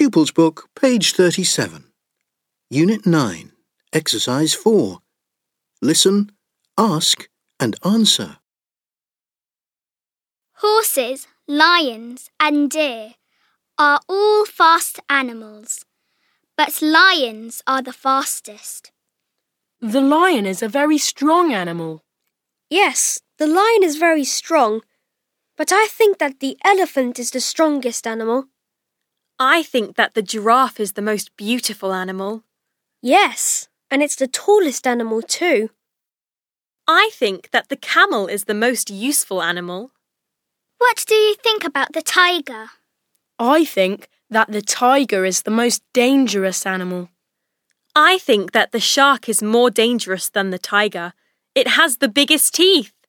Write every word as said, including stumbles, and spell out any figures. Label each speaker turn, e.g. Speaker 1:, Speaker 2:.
Speaker 1: Pupils Book, page thirty-seven. Unit nine, Exercise four. Listen, ask and answer.
Speaker 2: Horses, lions and deer are all fast animals, but lions are the fastest.
Speaker 3: The lion is a very strong animal.
Speaker 4: Yes, the lion is very strong, but I think that the elephant is the strongest animal.
Speaker 5: I think that the giraffe is the most beautiful animal.
Speaker 4: Yes, and it's the tallest animal too.
Speaker 5: I think that the camel is the most useful animal.
Speaker 2: What do you think about the tiger?
Speaker 3: I think that the tiger is the most dangerous animal.
Speaker 5: I think that the shark is more dangerous than the tiger. It has the biggest teeth.